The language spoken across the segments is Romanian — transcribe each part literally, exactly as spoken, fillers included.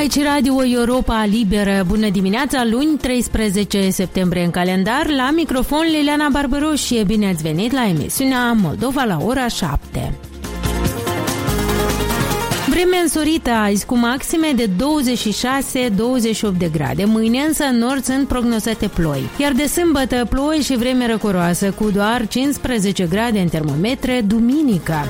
Aici Radio Europa Liberă. Bună dimineața, luni treisprezece septembrie în calendar. La microfon Liliana Barbaroșie. Bine ați venit la emisiunea Moldova la ora șapte. Vreme însorită azi cu maxime de douăzeci și șase douăzeci și opt de grade. Mâine însă în nord sunt prognozate ploi. Iar de sâmbătă ploi și vreme răcoroasă cu doar cincisprezece grade în termometre duminica.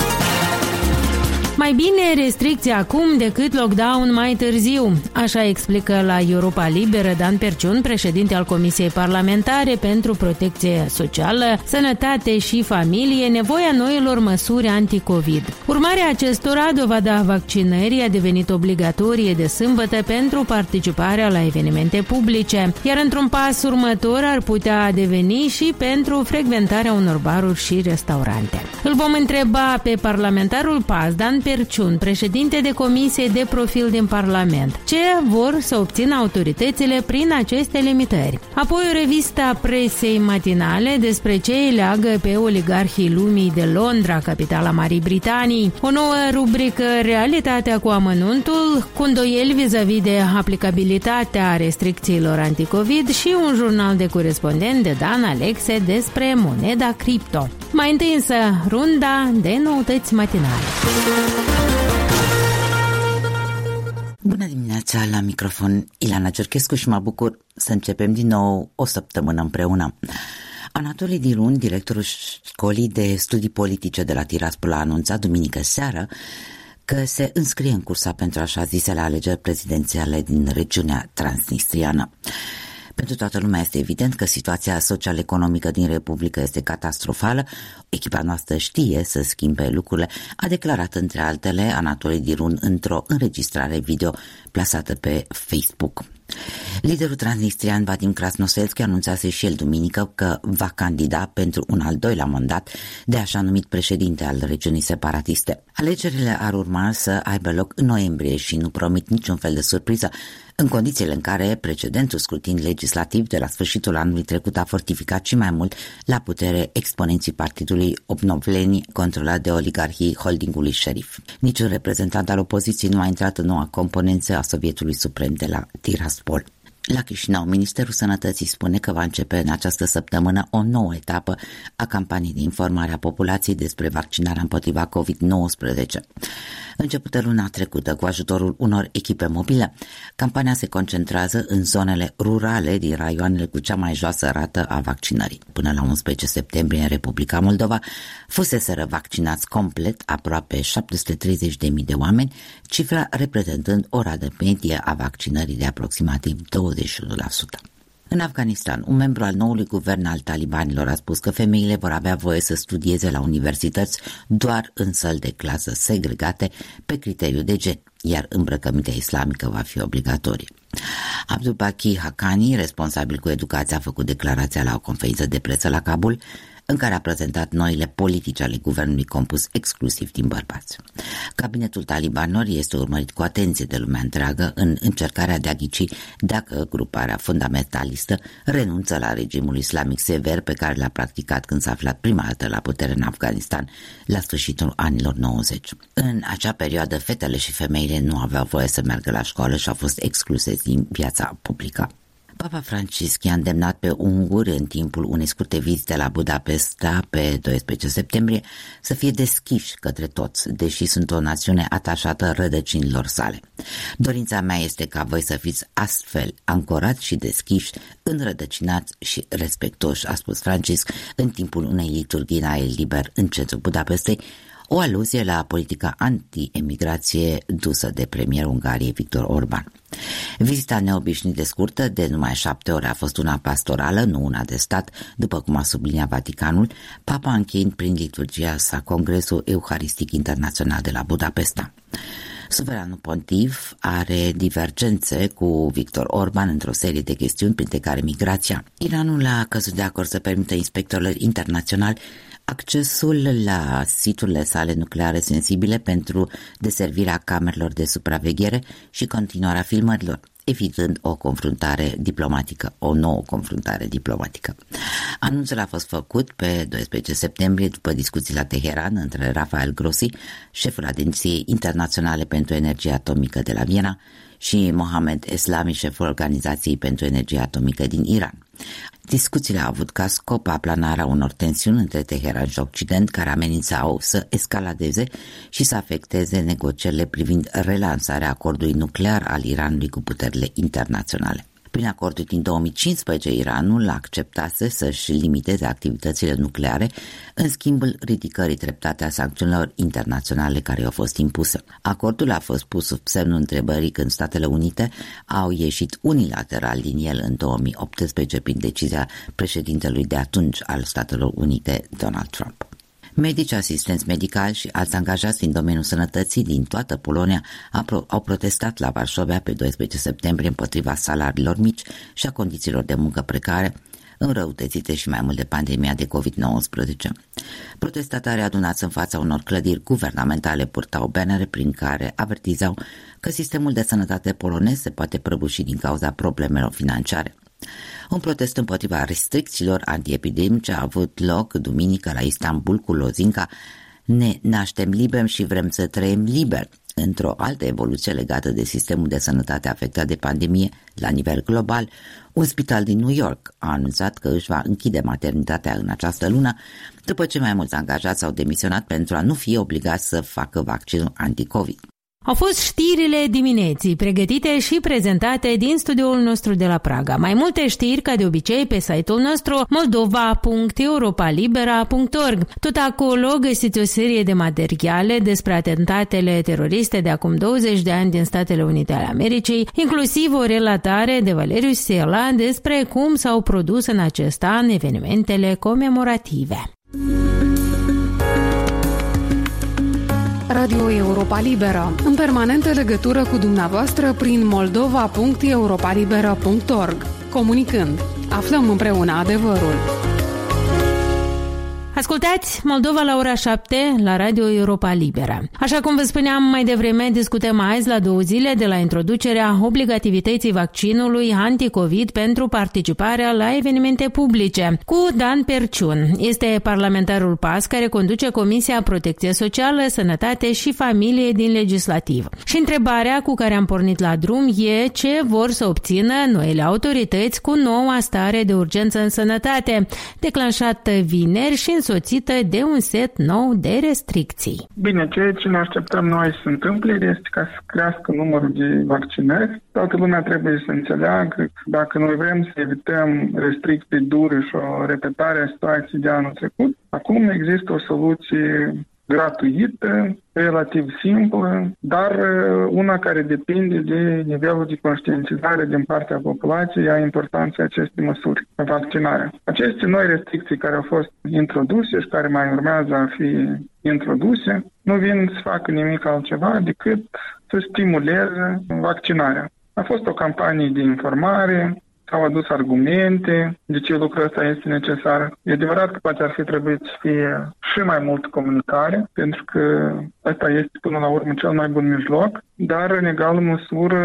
Mai bine restricții acum decât lockdown mai târziu. Așa explică la Europa Liberă Dan Perciun, președinte al Comisiei Parlamentare pentru Protecție Socială, Sănătate și Familie, nevoia noilor măsuri anti-Covid. Urmarea acestora, dovada vaccinării a devenit obligatorie de sâmbătă pentru participarea la evenimente publice, iar într-un pas următor ar putea deveni și pentru frecventarea unor baruri și restaurante. Îl vom întreba pe parlamentarul P A S, Dan Perciun, președinte de Comisie de Profil din Parlament, ce vor să obțină autoritățile prin aceste limitări. Apoi o revistă a presei matinale despre ce îi leagă pe oligarhii lumii de Londra, capitala Marii Britanii, o nouă rubrică Realitatea cu amănuntul, cu îndoieli vis-a-vis de aplicabilitatea restricțiilor anticovid și un jurnal de corespondent de Dan Alexe despre moneda cripto. Mai întâi însă runda de noutăți matinale. Bună dimineața, la microfon Ilana Cerchescu și mă bucur să începem din nou o săptămână împreună. Anatole Dirun, directorul școlii de studii politice de la Tiraspol, a anunțat duminică seară că se înscrie în cursa pentru așa zisele alegeri prezidențiale din regiunea transnistriană. Pentru toată lumea este evident că situația social-economică din Republică este catastrofală. Echipa noastră știe să schimbe lucrurile, a declarat între altele Anatole Dirun într-o înregistrare video plasată pe Facebook. Liderul transnistrian Vadim Krasnoselski anunțase și el duminică că va candida pentru un al doilea mandat de așa numit președinte al regiunii separatiste. Alegerile ar urma să aibă loc în noiembrie și nu promit niciun fel de surpriză, în condițiile în care precedentul scrutin legislativ de la sfârșitul anului trecut a fortificat și mai mult la putere exponenții partidului Obnovleni, controlat de oligarhii holdingului Șerif. Niciun reprezentant al opoziției nu a intrat în noua componență a Sovietului Suprem de la Tiraspol. La Chișinău, Ministerul Sănătății spune că va începe în această săptămână o nouă etapă a campaniei de informare a populației despre vaccinarea împotriva covid nouăsprezece. Începută luna trecută cu ajutorul unor echipe mobile, campania se concentrează în zonele rurale din raioanele cu cea mai joasă rată a vaccinării. Până la unsprezece septembrie în Republica Moldova fuseseră vaccinați complet aproape șapte sute treizeci de mii de oameni, cifra reprezentând o rată medie a vaccinării de aproximativ douăzeci și unu la sută. În Afganistan, un membru al noului guvern al talibanilor a spus că femeile vor avea voie să studieze la universități doar în săli de clasă segregate pe criteriu de gen, iar îmbrăcămintea islamică va fi obligatorie. Abdul Baki Haqqani, responsabil cu educația, a făcut declarația la o conferință de presă la Kabul, în care a prezentat noile politici ale guvernului compus exclusiv din bărbați. Cabinetul talibanilor este urmărit cu atenție de lumea întreagă în încercarea de a ghici dacă gruparea fundamentalistă renunță la regimul islamic sever pe care l-a practicat când s-a aflat prima dată la putere în Afganistan la sfârșitul anilor nouăzeci. În acea perioadă, fetele și femeile nu aveau voie să meargă la școală și au fost excluse din viața publică. Papa Francisc i-a îndemnat pe unguri în timpul unei scurte vizite la Budapesta pe doisprezece septembrie să fie deschiși către toți, deși sunt o națiune atașată rădăcinilor sale. Dorința mea este ca voi să fiți astfel ancorați și deschiși, înrădăcinați și respectoși, a spus Francisc în timpul unei liturghii în aer liber în centrul Budapestei, o aluzie la politica anti-emigrație dusă de premierul Ungariei Victor Orban. Vizita neobișnuit de scurtă, de numai șapte ore, a fost una pastorală, nu una de stat, după cum a subliniat Vaticanul, Papa încheind prin liturgia sa Congresul Euharistic Internațional de la Budapesta. Suveranul pontif are divergențe cu Victor Orban într-o serie de chestiuni, printre care migrația. Iranul a căzut de acord să permită inspectorilor internaționali accesul la siturile sale nucleare sensibile pentru deservirea camerelor de supraveghere și continuarea filmărilor. evitând o confruntare diplomatică, o nouă confruntare diplomatică. Anunțul a fost făcut pe doisprezece septembrie după discuții la Teheran între Rafael Grossi, șeful Agenției Internaționale pentru Energie Atomică de la Viena, și Mohamed Eslami, șeful Organizației pentru Energie Atomică din Iran. Discuțiile au avut ca scop aplanarea unor tensiuni între Teheran și Occident care amenințau să escaladeze și să afecteze negocierile privind relansarea acordului nuclear al Iranului cu puterile internaționale. Prin acordul din două mii cincisprezece, Iranul acceptase să-și limiteze activitățile nucleare în schimbul ridicării treptate a sancțiunilor internaționale care i-au fost impuse. Acordul a fost pus sub semnul întrebării când Statele Unite au ieșit unilateral din el în două mii optsprezece prin decizia președintelui de atunci al Statelor Unite, Donald Trump. Medici, asistenți medicali și alți angajați din domeniul sănătății din toată Polonia au protestat la Varșovia pe doisprezece septembrie împotriva salariilor mici și a condițiilor de muncă precare, înrăutățite și mai mult de pandemia de covid nouăsprezece. Protestatarii adunați în fața unor clădiri guvernamentale purtau bannere prin care avertizau că sistemul de sănătate polonez se poate prăbuși din cauza problemelor financiare. Un protest împotriva restricțiilor antiepidemice a avut loc duminică la Istanbul cu lozinca "Ne naștem liber și vrem să trăim liber", într-o altă evoluție legată de sistemul de sănătate afectat de pandemie la nivel global. Un spital din New York a anunțat că își va închide maternitatea în această lună, după ce mai mulți angajați au demisionat pentru a nu fi obligați să facă vaccinul anti-COVID. Au fost știrile dimineții, pregătite și prezentate din studioul nostru de la Praga. Mai multe știri, ca de obicei, pe site-ul nostru moldova punct europa libera punct org. Tot acolo găsiți o serie de materiale despre atentatele teroriste de acum douăzeci de ani din Statele Unite ale Americii, inclusiv o relatare de Valeriu Sela despre cum s-au produs în acest an evenimentele comemorative. Radio Europa Liberă, în permanentă legătură cu dumneavoastră prin moldova punct europa libera punct org. Comunicând, aflăm împreună adevărul. Ascultați Moldova la ora șapte la Radio Europa Liberă. Așa cum vă spuneam mai devreme, discutăm azi la două zile de la introducerea obligativității vaccinului anti-COVID pentru participarea la evenimente publice cu Dan Perciun. Este parlamentarul P A S care conduce Comisia Protecție Socială, Sănătate și Familie din Legislativ. Și întrebarea cu care am pornit la drum e ce vor să obțină noile autorități cu noua stare de urgență în sănătate, declanșată vineri și însoțită de un set nou de restricții. Bine, ceea ce ne așteptăm noi să se întâmple este ca să crească numărul de vaccinări. Toată lumea trebuie să înțeleagă că dacă noi vrem să evităm restricții dure și o repetare a situației de anul trecut, acum există o soluție gratuită, relativ simplă, dar una care depinde de nivelul de conștientizare din partea populației a importanței acestei măsuri, vaccinarea. Aceste noi restricții care au fost introduse și care mai urmează a fi introduse, nu vin să facă nimic altceva decât să stimuleze vaccinarea. A fost o campanie de informare, s-au adus argumente de ce lucrul ăsta este necesar. E adevărat că poate ar fi trebuit să fie și mai mult comunicare, pentru că ăsta este până la urmă cel mai bun mijloc, dar în egală măsură,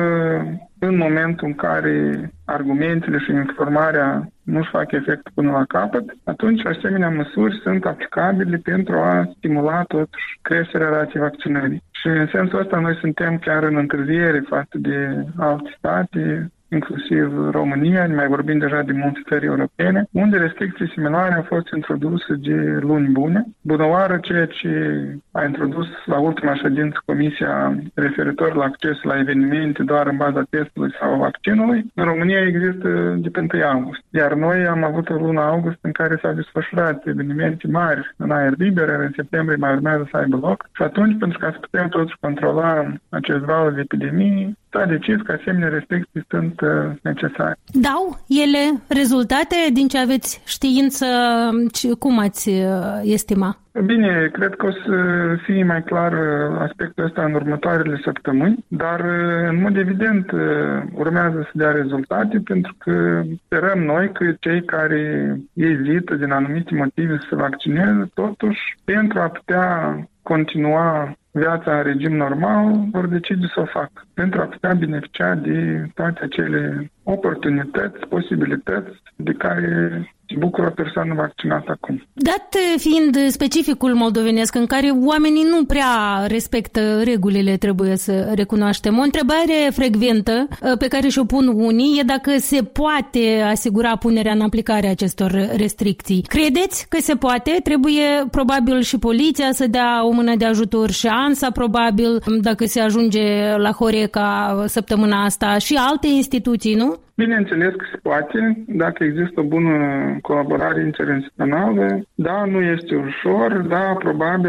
în momentul în care argumentele și informarea nu-și fac efect până la capăt, atunci asemenea măsuri sunt aplicabile pentru a stimula totuși creșterea ratei vaccinării. Și în sensul ăsta noi suntem chiar în întârziere față de alte state, inclusiv România, mai vorbim deja de multe țări europene, unde restricții similare au fost introduse de luni bune. Bunăoară, ceea ce a introdus la ultima ședință Comisia referitor la accesul la evenimente doar în baza testului sau vaccinului, în România există de pe întâi august. Iar noi am avut o lună august în care s-au desfășurat evenimente mari în aer liber, în septembrie mai urmează să aibă loc. Și atunci, pentru ca să putem totuși controla acest val de epidemie, s-a decis că asemenea restricții sunt uh, necesare. Dau ele rezultate din ce aveți știință? Cum ați uh, estima? Bine, cred că o să fie mai clar aspectul ăsta în următoarele săptămâni, dar în mod evident urmează să dea rezultate, pentru că sperăm noi că cei care ezită din anumite motive să se vaccineze, totuși, pentru a putea continua viața în regim normal, vor decide să o facă, pentru a putea beneficia de toate acele oportunități, posibilități de care se bucură o persoană vaccinată acum. Dat fiind specificul moldovenesc în care oamenii nu prea respectă regulile, trebuie să recunoaștem, o întrebare frecventă pe care și-o pun unii e dacă se poate asigura punerea în aplicare a acestor restricții. Credeți că se poate? Trebuie probabil și poliția să dea o mână de ajutor și ANSA probabil, dacă se ajunge la Horeca săptămâna asta, și alte instituții, nu? Bineînțeles că se poate, dacă există o bună colaborare interinstituțională. Da, nu este ușor, da, probabil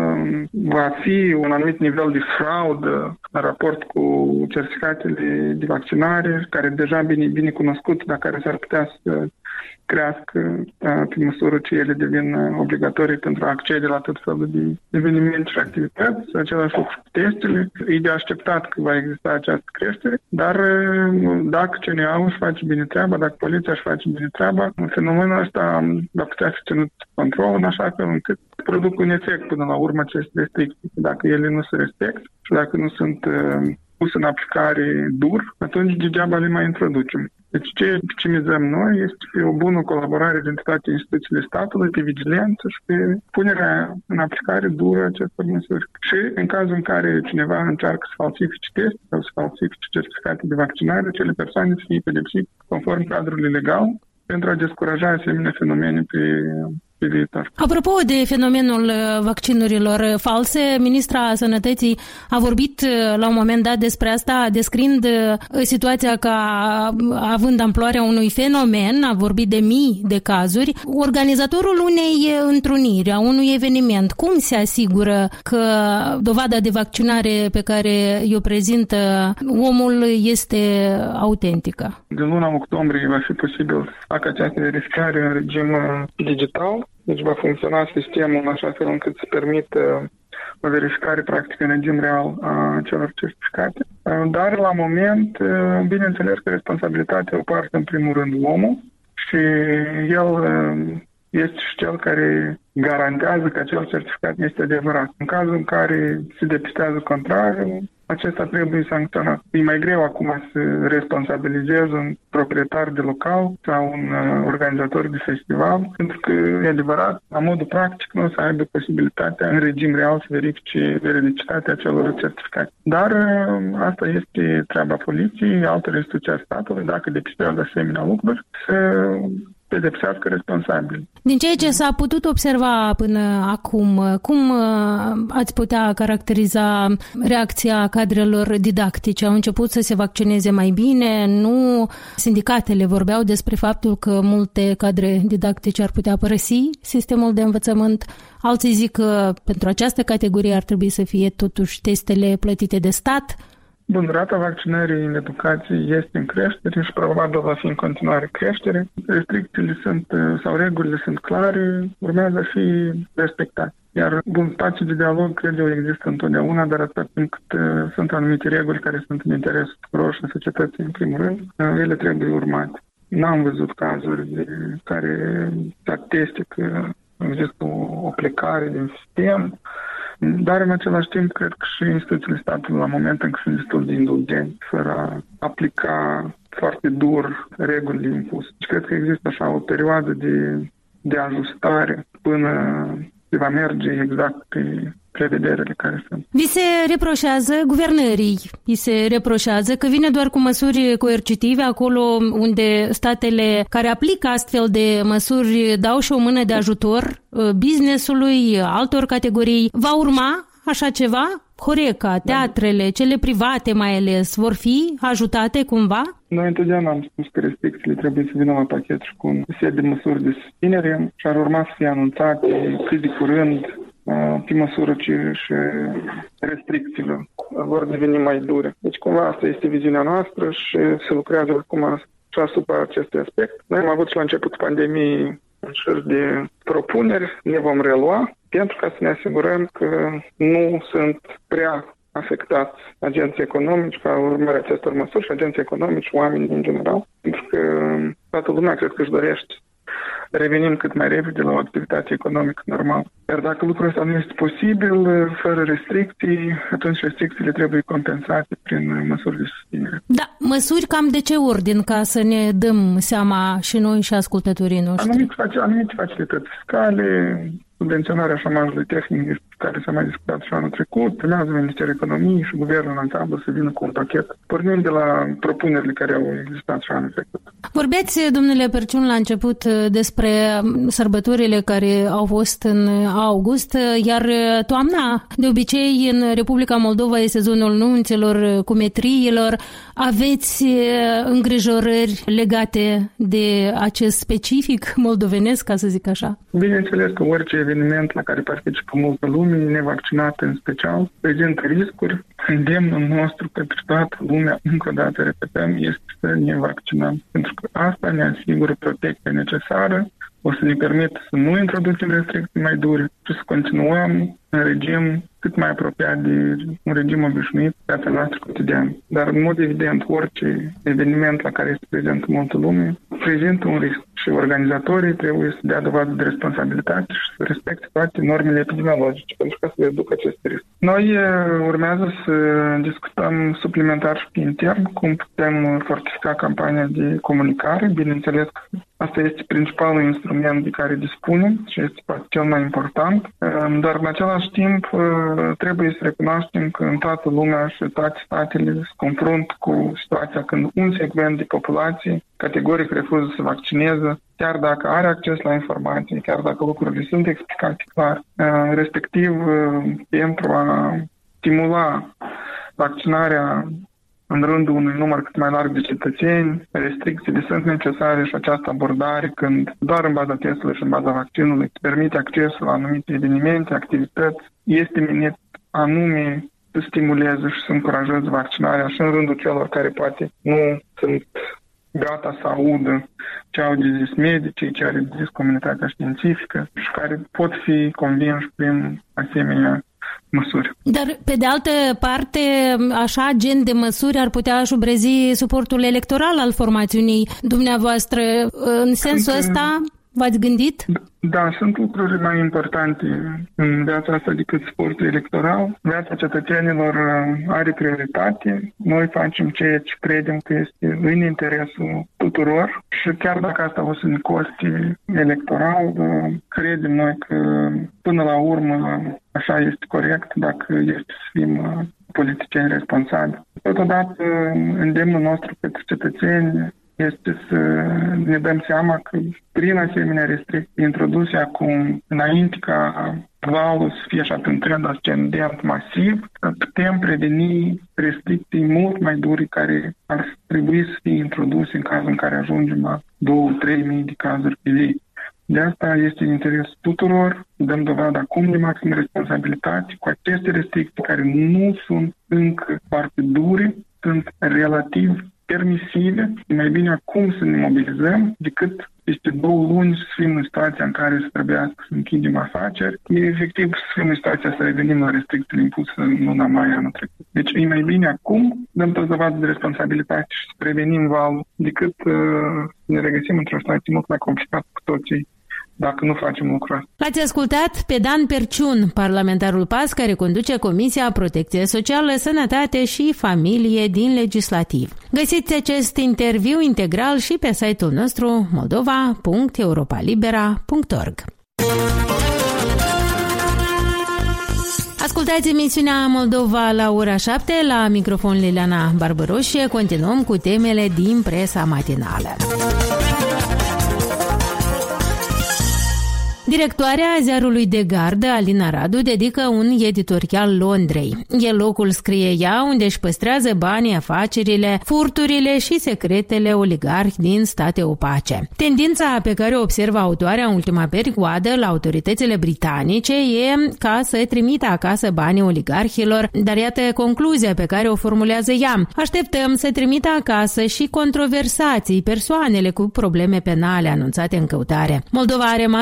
va fi un anumit nivel de fraudă în raport cu certificatele de vaccinare, care deja bine, bine cunoscut, dar care s-ar putea să crească pe măsură ce ele devin obligatorii pentru a accede la tot felul de evenimente și activități. Același lucru cu testele. E de așteptat că va exista această creștere, dar dacă C N A-ul își face bine treaba, dacă poliția își face bine treaba, fenomenul ăsta va putea fi ținut control în așa fel încât produc un efect până la urmă aceste restricții. Dacă ele nu se respectă și dacă nu sunt puse în aplicare dur, atunci degeaba le mai introducem. Deci ce, ce mizăm noi este pe o bună colaborare dintre toate instituțiile statului, pe vigilență și pe punerea în aplicare dură acestor măsuri. Și în cazul în care cineva încearcă să falsifice teste sau să falsifice certificate de vaccinare, acele persoane să fie pedepsite conform cadrului legal pentru a descuraja asemenea fenomene pe Apropo de fenomenul vaccinurilor false, ministra Sănătății a vorbit la un moment dat despre asta, descriind situația ca având amploarea unui fenomen, a vorbit de mii de cazuri. Organizatorul unei întruniri, a unui eveniment, cum se asigură că dovada de vaccinare pe care o prezintă omul este autentică? Din luna octombrie va fi posibil să facă această verificare în regim digital. Deci va funcționa sistemul în așa fel încât să permită o verificare practică în regim real a celor certificate. Dar la moment, bineînțeles că responsabilitatea o poartă în primul rând omul și el este și cel care garantează că acel certificat este adevărat. În cazul în care se depistează contrariul, acesta trebuie sancționat. E mai greu acum să responsabilizezi un proprietar de local sau un organizator de festival, pentru că, e adevărat, la modul practic nu o să aibă posibilitatea în regim real să verifice veridicitatea celor certificate. Dar asta este treaba poliției, altor instituții a statului, dacă depistează asemenea lucruri, să pedepsească responsabil. Din ceea ce s-a putut observa până acum, cum ați putea caracteriza reacția cadrelor didactice? Au început să se vaccineze mai bine? Nu? Sindicatele vorbeau despre faptul că multe cadre didactice ar putea părăsi sistemul de învățământ. Alții zic că pentru această categorie ar trebui să fie totuși testele plătite de stat. Bun, rata vaccinării în educație este în creștere și probabil va fi în continuare creștere. Restricțiile sunt, sau regulile sunt clare, urmează a fi respectate. Iar bun, spațiul de dialog, cred eu, există întotdeauna, dar atât timp cât uh, sunt anumite reguli care sunt în interesul tuturor și în societății, în primul rând, uh, ele trebuie urmate. N-am văzut cazuri de care se ateste că există o, o plecare din sistem, dar în același timp cred că și instituțiile statului la moment încă sunt destul de indulgenți, fără a aplica foarte dur regulile impuse. Și cred că există așa o perioadă de, de ajustare până se va merge exact pe prevederile care sunt. Vi se reproșează guvernării, vi se reproșează că vine doar cu măsuri coercitive acolo unde statele care aplică astfel de măsuri dau și o mână de ajutor business-ului, altor categorii. Va urma așa ceva? Horeca, teatrele, cele private mai ales, vor fi ajutate cumva? Noi întotdeauna am spus că restricțiile trebuie să vină la pachet și cu un set de măsuri de susținere și ar urma să fie anunțate cât de curând, pe măsură ce și restricțiile vor deveni mai dure. Deci cumva asta este viziunea noastră și se lucrează acum și asupra acestui aspect. Noi am avut și la începutul pandemiei un șir de propuneri, le vom relua pentru ca să ne asigurăm că nu sunt prea afectați agenții economici ca urmare acestor măsuri și agenții economici, oamenii în general, pentru că toată lumea cred că își dorește revenim cât mai repede la o activitate economică normală. Iar dacă lucrul ăsta nu este posibil, fără restricții, atunci restricțiile trebuie compensate prin măsuri de susținere. Da, măsuri cam de ce ordin, ca să ne dăm seama și noi și ascultătorii noștri? Anumite, anumite facilități fiscale, subvenționarea șomajului tehnic, care s-a mai discutat și anul trecut, urmează Ministerul Economiei și Guvernul în ansamblu să vină cu un pachet, pornind de la propunerile care au existat și anul trecut. Vorbeați, domnule Perciun, la început despre sărbătorile care au fost în august, iar toamna, de obicei, în Republica Moldova e sezonul nunților, cumetriilor. Aveți îngrijorări legate de acest specific moldovenesc, ca să zic așa? Bineînțeles că orice eveniment la care participă multă lume, nevaccinată în special, prezintă riscuri. Îndemnul nostru pentru toată lumea, încă o dată repetăm, este să ne vaccinăm. Pentru că asta ne asigură protecția necesară, o să ne permită să nu introducem restricții mai dure și să continuăm în regim cât mai apropiat de un regim obișnuit, viața noastră cotidiană. Dar, în mod evident, orice eveniment la care este prezent multă lume prezintă un risc și organizatorii trebuie să dea dovadă de responsabilitate și să respecte toate normele epidemiologice pentru ca să reducă acest risc. Noi urmează să discutăm suplimentar și pe intern cum putem fortifica campania de comunicare. Bineînțeles că asta este principalul instrument de care dispunem și este cel mai important, dar în același timp trebuie să recunoaștem că în toată lumea și toate statele se confruntă cu situația când un segment de populație categoric refuză să vaccineze, chiar dacă are acces la informații, chiar dacă lucrurile sunt explicate clar, respectiv pentru a stimula vaccinarea în rândul unui număr cât mai larg de cetățeni, restricțiile sunt necesare și această abordare când doar în baza testului și în baza vaccinului permite accesul la anumite evenimente, activități, este menit anume să stimuleze și să încurajeze vaccinarea și în rândul celor care poate nu sunt gata să audă ce au de zis medicii, ce are de zis comunitatea științifică și care pot fi convinși prin asemenea măsuri. Dar, pe de altă parte, așa gen de măsuri ar putea șubrezi suportul electoral al formațiunii dumneavoastră. În sensul sunt, ăsta, v-ați gândit? Da, sunt lucruri mai importante în viața asta decât sportul electoral. Viața cetățenilor are prioritate. Noi facem ceea ce credem că este în interesul tuturor și chiar dacă asta o să ne coste electoral, credem noi că până la urmă așa este corect dacă este să fim politicieni responsabili. Totodată, îndemnul nostru pentru cetățeni este să ne dăm seama că prin asemenea restricții introduse acum, înainte ca valul să fie așa un trend ascendent masiv, putem preveni restricții mult mai dure care ar trebui să fie introduse în cazul în care ajungem la două trei mii de cazuri pe zi. De asta este în interesul tuturor, dăm dovadă acum de maximă responsabilitate cu aceste restricții care nu sunt încă foarte dure, sunt relativ permisive, e mai bine acum să ne mobilizăm decât peste două luni să fim în situația în care să trebuiască să închidem afaceri. E efectiv să fim în situația să revenim la restricțiile impuse în luna mai anul trecut. Deci e mai bine acum, dăm tot dovadă de responsabilitate și să prevenim valul decât uh, să ne regăsim într-o situație mult mai complicată cu toții dacă nu facem lucrul ăsta. L-ați ascultat pe Dan Perciun, parlamentarul P A S, care conduce Comisia Protecție Socială, Sănătate și Familie din Legislativ. Găsiți acest interviu integral și pe site-ul nostru moldova punct europalibera punct org. Ascultați emisiunea Moldova la ora șapte, la microfon Liliana Barbăroșie. Continuăm cu temele din presa matinală. Directoarea ziarului de gardă, Alina Radu, dedică un editorial Londrei. E locul, scrie ea, unde își păstrează banii, afacerile, furturile și secretele oligarhi din state opace. Tendința pe care o observă autoarea în ultima perioadă la autoritățile britanice e ca să trimită acasă banii oligarhilor, dar iată concluzia pe care o formulează ea. Așteptăm să trimită acasă și controversații persoanele cu probleme penale anunțate în căutare. Moldova are mare nevoie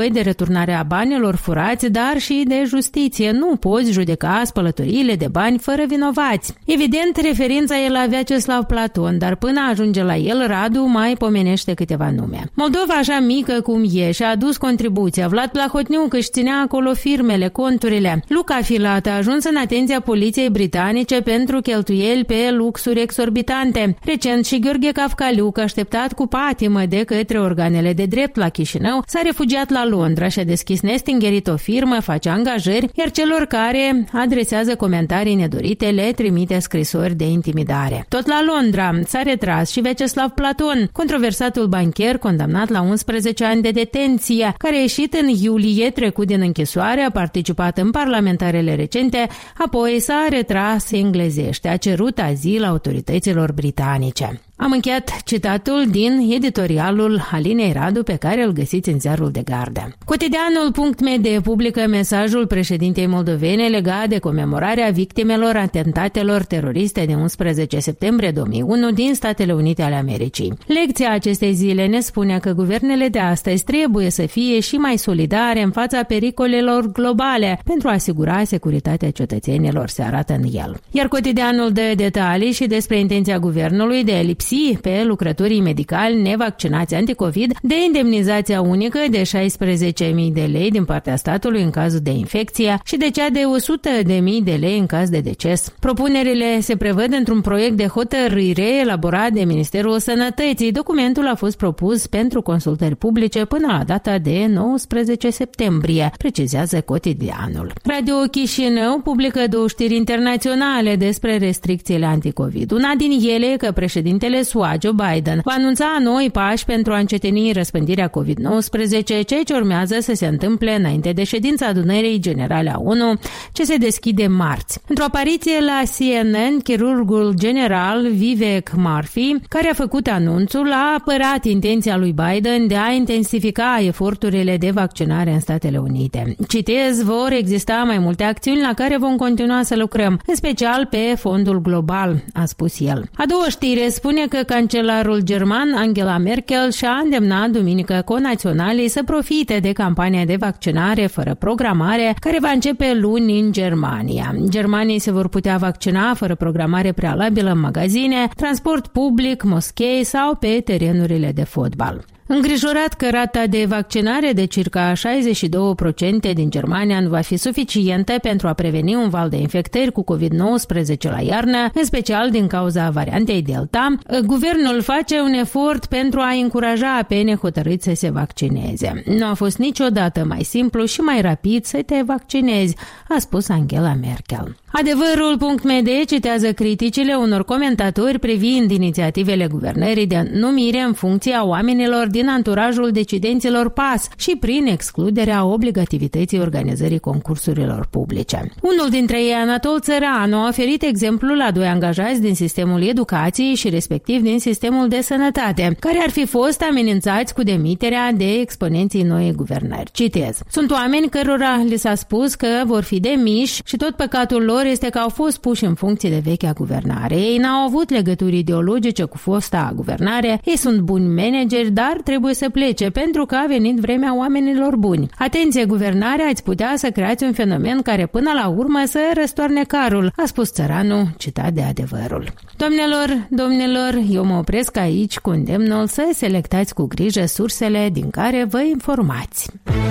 nevoie de returnarea banilor furați, dar și de justiție. Nu poți judeca spălătoriile de bani fără vinovați. Evident, referința e la Vyacheslav Platon, dar până ajunge la el, Radu mai pomenește câteva nume. Moldova, așa mică cum e, și-a adus contribuția. Vlad Plahotniuc își ținea acolo firmele, conturile. Luca Filat a ajuns în atenția poliției britanice pentru cheltuieli pe luxuri exorbitante. Recent și Gheorghe Cafcaliuc, așteptat cu patimă de către organele de drept la Chișinău, s-a refugiat la Londra și a deschis nestingerit o firmă, face angajări, iar celor care adresează comentarii nedorite le trimite scrisori de intimidare. Tot la Londra s-a retras și Vyacheslav Platon, controversatul bancher condamnat la unsprezece ani de detenție, care a ieșit în iulie trecut din închisoare, a participat în parlamentarele recente, apoi s-a retras englezește, a cerut azil autorităților britanice. Am încheiat citatul din editorialul Alinei Radu, pe care îl găsiți în ziarul de gardă. Cotidianul punct m d publică mesajul președintei moldovene legat de comemorarea victimelor atentatelor teroriste de unsprezece septembrie două mii unu din Statele Unite ale Americii. Lecția acestei zile ne spune că guvernele de astăzi trebuie să fie și mai solidare în fața pericolelor globale pentru a asigura securitatea cetățenilor, se arată în el. Iar cotidianul dă detalii și despre intenția guvernului de a lipsi pe lucrătorii medicali nevaccinați anticovid de indemnizația unică de șaisprezece mii de lei din partea statului în cazul de infecție și de cea de o sută de mii de lei în caz de deces. Propunerile se prevăd într-un proiect de hotărâre elaborat de Ministerul Sănătății. Documentul a fost propus pentru consultări publice până la data de nouăsprezece septembrie, precizează cotidianul. Radio Chișinău publică două știri internaționale despre restricțiile anticovid. Una din ele e că președintele S U A, Joe Biden, va anunța noi pași pentru a încetini răspândirea covid nouăsprezece, ceea ce urmează să se întâmple înainte de ședința adunării generale a O N U, ce se deschide marți. Într-o apariție la C N N, chirurgul general Vivek Murthy, care a făcut anunțul, a apărat intenția lui Biden de a intensifica eforturile de vaccinare în Statele Unite. Citez, vor exista mai multe acțiuni la care vom continua să lucrăm, în special pe fondul global, a spus el. A doua știre spune că cancelarul german Angela Merkel și-a îndemnat duminică conaționalii să profite de campania de vaccinare fără programare care va începe luni în Germania. Germanii se vor putea vaccina fără programare prealabilă în magazine, transport public, moschei sau pe terenurile de fotbal. Îngrijorat că rata de vaccinare de circa șaizeci și doi la sută din Germania nu va fi suficientă pentru a preveni un val de infectări cu covid nouăsprezece la iarnă, în special din cauza variantei Delta, guvernul face un efort pentru a încuraja pe nehotărâți să se vaccineze. Nu a fost niciodată mai simplu și mai rapid să te vaccinezi, a spus Angela Merkel. Adevărul punct m d citează criticile unor comentatori privind inițiativele guvernării de numire în funcție a oamenilor din anturajul decidenților P A S și prin excluderea obligativității organizării concursurilor publice. Unul dintre ei, Anatol Țăranu, a oferit exemplul la doi angajați din sistemul educației și respectiv din sistemul de sănătate, care ar fi fost amenințați cu demiterea de exponenții noii guvernări. Citez. Sunt oameni cărora li s-a spus că vor fi demiși și tot păcatul lor este că au fost puși în funcție de vechea guvernare. Ei n-au avut legături ideologice cu fosta guvernare, ei sunt buni manageri, dar trebuie să plece pentru că a venit vremea oamenilor buni. Atenție, guvernare, ați putea să creați un fenomen care până la urmă să răstoarne carul, a spus Țăranu, citat de Adevărul. Doamnelor, domnilor, eu mă opresc aici cu îndemnul să selectați cu grijă sursele din care vă informați.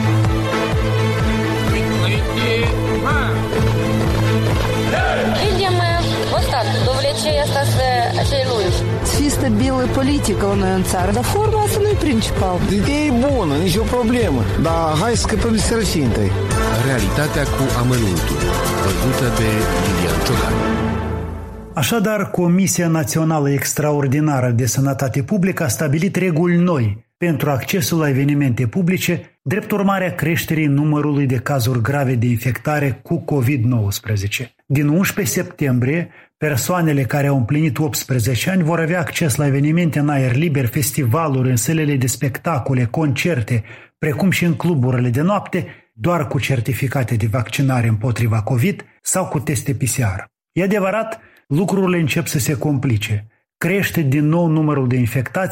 Să fie stabilă politică la noi în țară, dar forma asta nu e principal. Ideea e bună, nicio problemă, dar hai să scăpăm de sărăcintei. Realitatea cu amănuntul, văzută de Lilian Ciocan. Așadar, Comisia Națională Extraordinară de Sănătate Publică a stabilit reguli noi pentru accesul la evenimente publice, drept urmare a creșterii numărului de cazuri grave de infectare cu covid nouăsprezece. Din unsprezece septembrie, persoanele care au împlinit optsprezece ani vor avea acces la evenimente în aer liber, festivaluri, în sălile de spectacole, concerte, precum și în cluburile de noapte, doar cu certificate de vaccinare împotriva COVID sau cu teste P C R. E adevărat, lucrurile încep să se complice. Crește din nou numărul de infectați,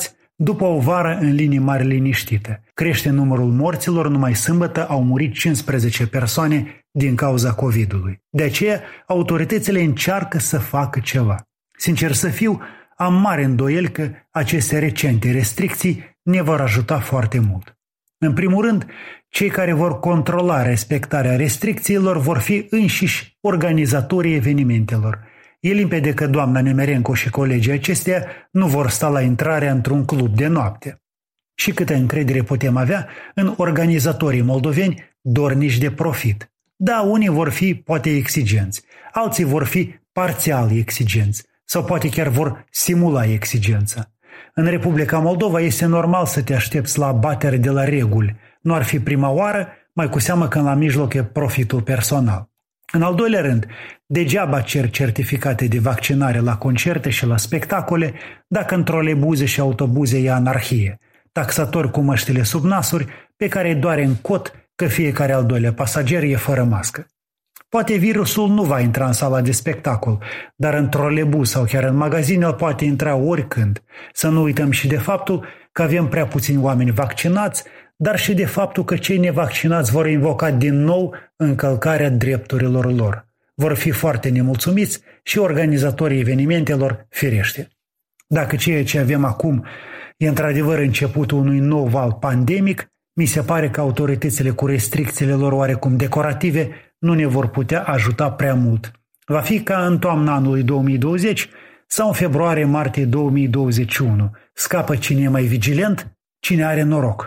după o vară în linii mari liniștite. Crește numărul morților, numai sâmbătă au murit cincisprezece persoane din cauza COVID-ului. De aceea, autoritățile încearcă să facă ceva. Sincer să fiu, am mare îndoieli că aceste recente restricții ne vor ajuta foarte mult. În primul rând, cei care vor controla respectarea restricțiilor vor fi înșiși organizatorii evenimentelor. E limpede că doamna Nemerenco și colegii acesteia nu vor sta la intrarea într-un club de noapte. Și câtă încredere putem avea în organizatorii moldoveni dornici de profit. Da, unii vor fi poate exigenți, alții vor fi parțial exigenți sau poate chiar vor simula exigența. În Republica Moldova este normal să te aștepți la abatere de la reguli. Nu ar fi prima oară, mai cu seamă când la mijloc e profitul personal. În al doilea rând, degeaba cer certificate de vaccinare la concerte și la spectacole dacă în troleibuze și autobuze e anarhie, taxatori cu măștile sub nasuri pe care îi doare în cot că fiecare al doilea pasager e fără mască. Poate virusul nu va intra în sala de spectacol, dar în troleibuz sau chiar în magazine el poate intra oricând. Să nu uităm și de faptul că avem prea puțini oameni vaccinați, dar și de faptul că cei nevaccinați vor invoca din nou încălcarea drepturilor lor. Vor fi foarte nemulțumiți și organizatorii evenimentelor, firește. Dacă ceea ce avem acum e într-adevăr începutul unui nou val pandemic, mi se pare că autoritățile cu restricțiile lor oarecum decorative nu ne vor putea ajuta prea mult. Va fi ca în toamna anului două mii douăzeci sau în februarie-martie două mii douăzeci și unu. Scapă cine e mai vigilent, cine are noroc.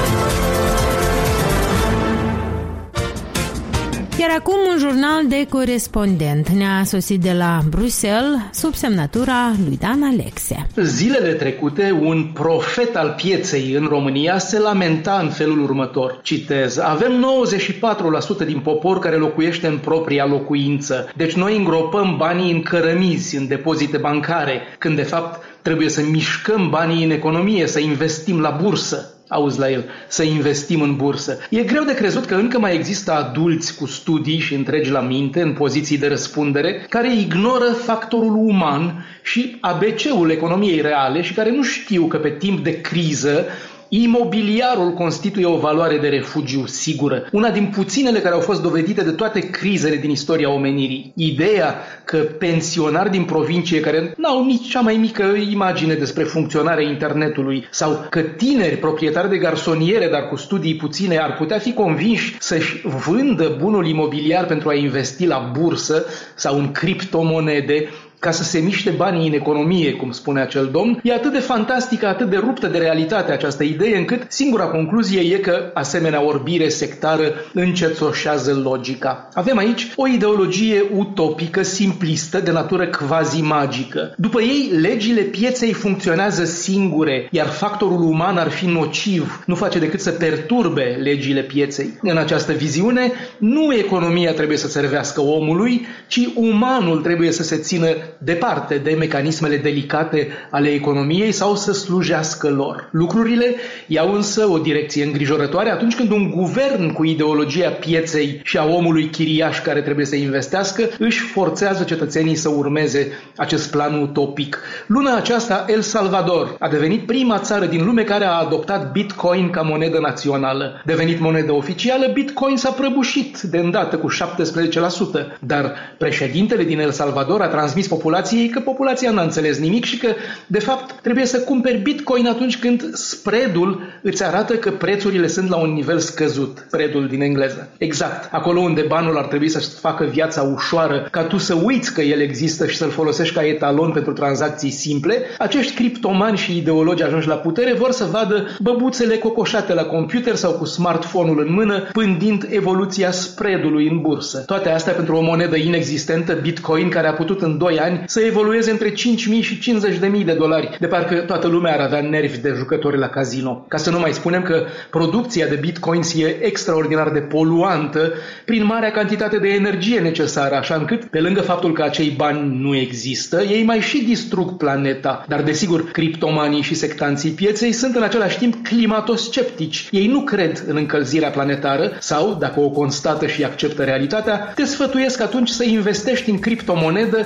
Iar acum un jurnal de corespondent ne-a sosit de la Bruxelles sub semnătura lui Dan Alexe. Zilele trecute, un profet al pieței în România se lamenta în felul următor. Citez: avem nouăzeci și patru la sută din popor care locuiește în propria locuință. Deci noi îngropăm banii în cărămizi, în depozite bancare, când de fapt trebuie să mișcăm banii în economie, să investim la bursă. Auzi la el, să investim în bursă. E greu de crezut că încă mai există adulți cu studii și întregi la minte, în poziții de răspundere, care ignoră factorul uman și A B C-ul economiei reale și care nu știu că pe timp de criză imobiliarul constituie o valoare de refugiu sigură, una din puținele care au fost dovedite de toate crizele din istoria omenirii. Ideea că pensionari din provincie care n-au nici cea mai mică imagine despre funcționarea internetului sau că tineri proprietari de garsoniere, dar cu studii puține, ar putea fi convinși să-și vândă bunul imobiliar pentru a investi la bursă sau în criptomonede, ca să se miște banii în economie, cum spune acel domn, e atât de fantastică, atât de ruptă de realitate această idee, încât singura concluzie e că asemenea orbire sectară încețoșează logica. Avem aici o ideologie utopică, simplistă, de natură quasi-magică. După ei, legile pieței funcționează singure, iar factorul uman ar fi nociv, nu face decât să perturbe legile pieței. În această viziune, nu economia trebuie să servească omului, ci umanul trebuie să se țină departe de mecanismele delicate ale economiei sau să slujească lor. Lucrurile iau însă o direcție îngrijorătoare atunci când un guvern cu ideologia pieței și a omului chiriaș care trebuie să investească își forțează cetățenii să urmeze acest plan utopic. Luna aceasta, El Salvador a devenit prima țară din lume care a adoptat Bitcoin ca monedă națională. Devenit monedă oficială, Bitcoin s-a prăbușit de îndată cu șaptesprezece la sută, dar președintele din El Salvador a transmis populației că populația n-a înțeles nimic și că, de fapt, trebuie să cumperi Bitcoin atunci când spreadul îți arată că prețurile sunt la un nivel scăzut, spreadul din engleză. Exact, acolo unde banul ar trebui să-și facă viața ușoară, ca tu să uiți că el există și să-l folosești ca etalon pentru tranzacții simple, acești criptomani și ideologi ajunși la putere vor să vadă băbuțele cocoșate la computer sau cu smartphone-ul în mână, pândind evoluția spreadului în bursă. Toate astea pentru o monedă inexistentă, Bitcoin, care a putut în doi ani să evolueze între cinci mii și cincizeci de mii de dolari, de parcă toată lumea ar avea nervi de jucători la casino. Ca să nu mai spunem că producția de bitcoins e extraordinar de poluantă prin marea cantitate de energie necesară, așa încât, pe lângă faptul că acei bani nu există, ei mai și distrug planeta. Dar, desigur, criptomanii și sectanții pieței sunt în același timp climatosceptici. Ei nu cred în încălzirea planetară sau, dacă o constată și acceptă realitatea, te sfătuiesc atunci să investești în criptomonedă și să te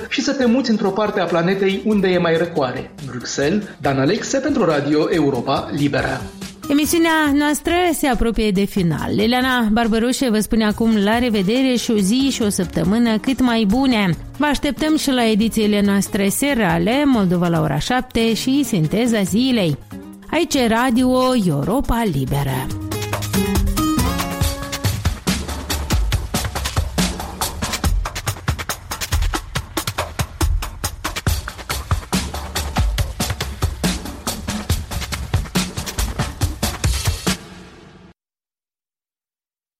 muți într-o parte a planetei unde e mai răcoare. Bruxelles, Dan Alexe pentru Radio Europa Liberă. Emisiunea noastră se apropie de final. Liliana Barbaroșe vă spune acum la revedere și o zi și o săptămână cât mai bune. Vă așteptăm și la edițiile noastre serale, Moldova la ora șapte și Sinteza zilei. Aici Radio Europa Liberă.